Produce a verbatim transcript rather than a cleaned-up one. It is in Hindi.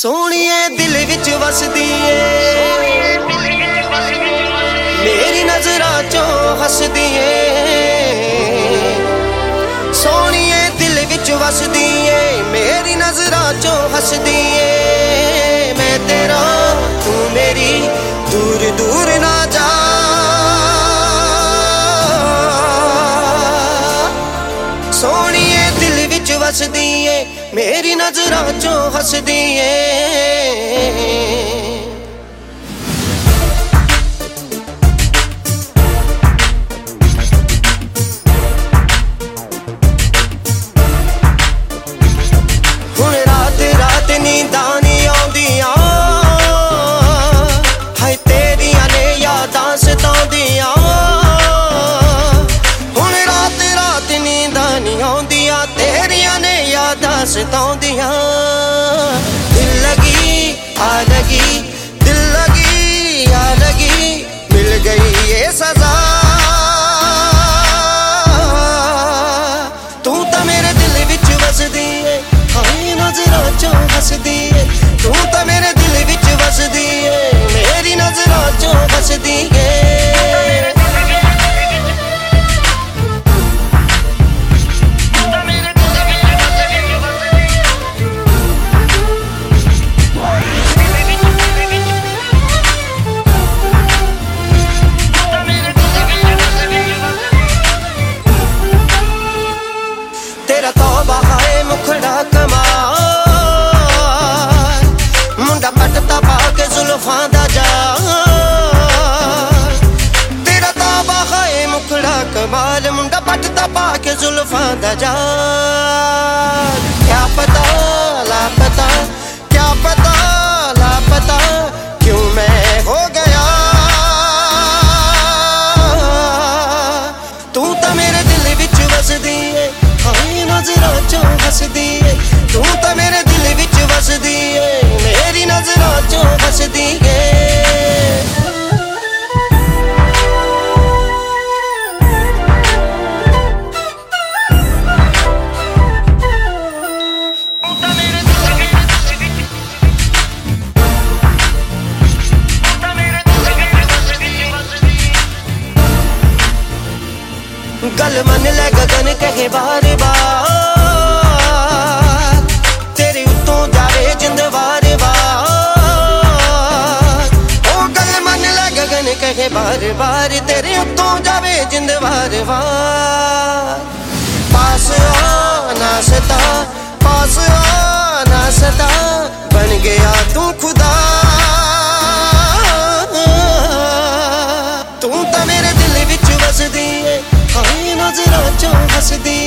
सोहणिए दिल विच वसदी ए, मेरी नजरां चों हसदी ए। सोहणिए दिल विच वसदी ए, मेरी नजरां चों हसदी ए। मैं तेरा तू मेरी, दूर दूर ना जा। सोहणिए दिल विच वसदी ए, मेरी नजरां चों हसदी ए। हुण रात रात नींदां नहीं आउंदियां, हाय तेरियां ने यादां सताउंदियां। हुण रात रात नींदां नहीं आउंदियां, तेरियां ने यादां सताउंदियां। दिल लगी आ लगी, दिल लगी आ लगी, मिल गई ये सजा। तू तां मेरे दिल विच वसदी ए, हाय नजरां चों हसदी ए। तू तां मेरे दिल विच वसदी ए, मेरी नजरां चों हसदी ए। तेरा तौबा हाय मुखड़ा कमाल, मुंडा पटता पाके जुल्फां दा जाल। तेरा तौबा हाय मुखड़ा कमाल, मुंडा पटता पाके जुल्फां दा जाल। क्या पता लापता, क्या पता लापता, क्यों मैं हो गया। तू तां मेरे दिल विच वसदी ए, हाय नजरां चों हसदी ए। तू तां मेरे दिल विच वसदी ए, मेरी नजरां चों हसदी ए। गल मन लै गगन कहे बार बार, तेरे उत्तों जावे जिंद वार वार। ओ गल मन लै गगन कहे बार बार, तेरे उत्तों जावे जिंद वार वार। पास आना सता, पास आना सता, बन गया तू खुदा। तू तां मेरे दिल विच वसदी ए, हाय नजरां चों हसदी